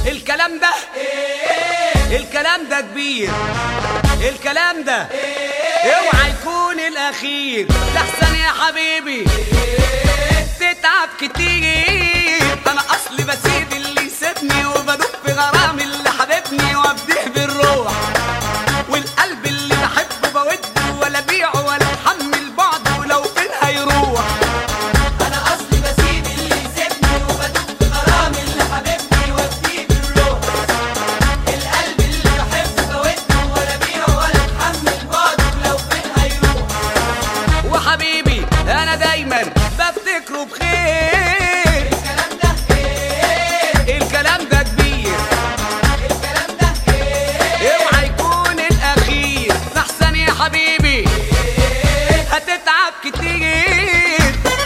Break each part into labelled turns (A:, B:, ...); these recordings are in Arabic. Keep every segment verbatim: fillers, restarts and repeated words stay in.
A: الكلام ده الكلام ده كبير، الكلام ده اوعى يكون الاخير، لحسن يا حبيبي تتعب كتير. انا اصلي بسيب اللي يسيبني وبدوب في غرام اللي حبيبني وابديه بالروح، والقلب اللي بحبه بوده ولا بيعه ولا اتحمل بعده ولو فين هيروح.
B: انا اصلي بسيب اللي يسيبني وبدوب في غرام اللي حبيبني وابديه بالروح، القلب اللي بحبه بوده ولا بيعه ولا اتحمل بعده ولو فين هيروح.
A: وحبيبي انا دايما بفتكره بخير،
B: الكلام ده ايه
A: الكلام ده كبير،
B: الكلام ده ايه
A: اوعى يكون الاخير، لحسن يا حبيبي هتتعب كتير.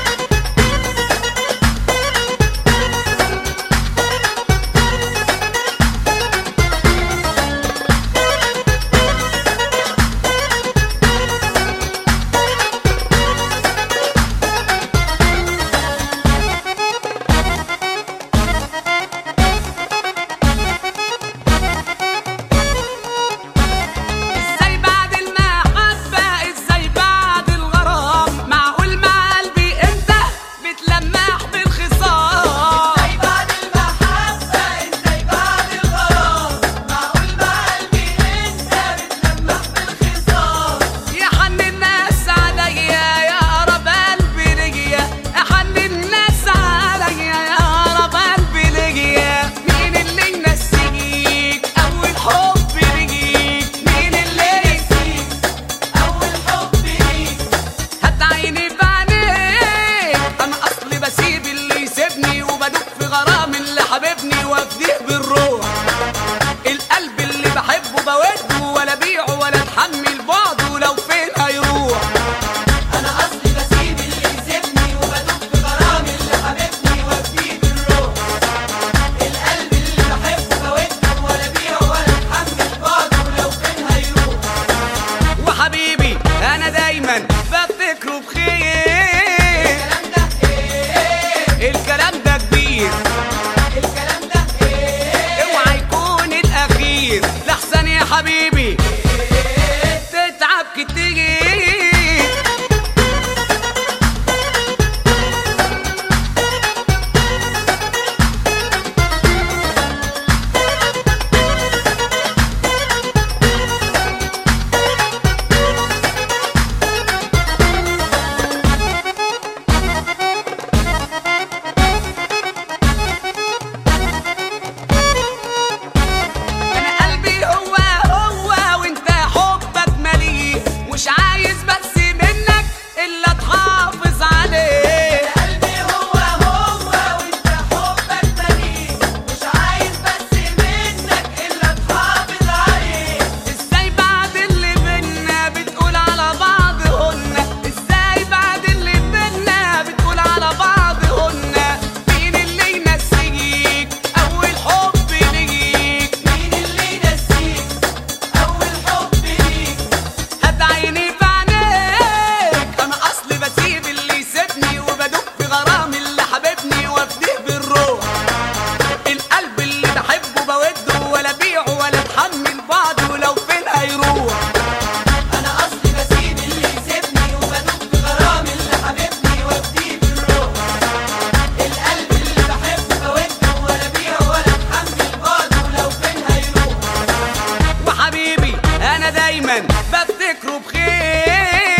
A: ازاي بعد المحبة، ازاي بعد الغرام، معقول مع قلبي انت بتلمح بالخصام.
B: ازاي بعد المحبة، ازاي بعد الغرام، معقول مع قلبي انت بتلمح بالخصام.
A: يا حن الناس عليا يا قرب قلبي ليا، يا حن الناس عليا يا قرب قلبي ليا. مين اللي ينسيك اول حب ليك، مين اللي ينسيك
B: اول حب ليك،
A: هات عيني في عينيك. انا اصلي بسيب اللي يسيبني وبدوب في غرام اللي حبيبني وافديه بالروح، القلب اللي بحبه بوده ولا بيعه ولا اتحمل بعده لو فين هيروح.
B: انا اصلي بسيب اللي يسيبني وبدوب في غرام اللي حبيبني وابديه بالروح، القلب اللي بحبه بوده ولا بيعه ولا اتحمل بعده ولو فين هيروح.
A: وحبيبي انا دايما بفتكره بخير،
B: الكلام ده ايه
A: الكلام ده كبير،
B: الكلام ده ايه
A: اوعى يكون الاخير، لحسن يا حبيبي تتعب كتير. انا قلبي هو هو وانت حبك مليء، مش عايز بس منك الا تحافظ عليه.
B: قلبي هو هو وانت حبك مليء، مش عايز بس منك الا تحافظ عليه.
A: ازاي بعد اللي بينا بتقول على بعض هنا، ازاي بعد اللي بينا بتقول على بعض هنا. مين اللي ينسيك اول حب ليك،
B: مين اللي ينسيك اول حب ليك،
A: هات عيني في عينيك. انا اصلي بسيب اللي يسيبني وبدوب في غرام اللي حبيبني وافديه بالروح، القلب اللي بحبه بوده ولا بيعه ولا اتحمل بعده ولو فين هيروح.
B: انا اصلي بسيب اللي يسيبني وبدوب في غرام اللي حبيبني وابديه بالروح، القلب اللي بحبه بوده ولا بيعه ولا اتحمل بعده ولو فين هيروح.
A: وحبيبي انا دايما بفتكره بخير.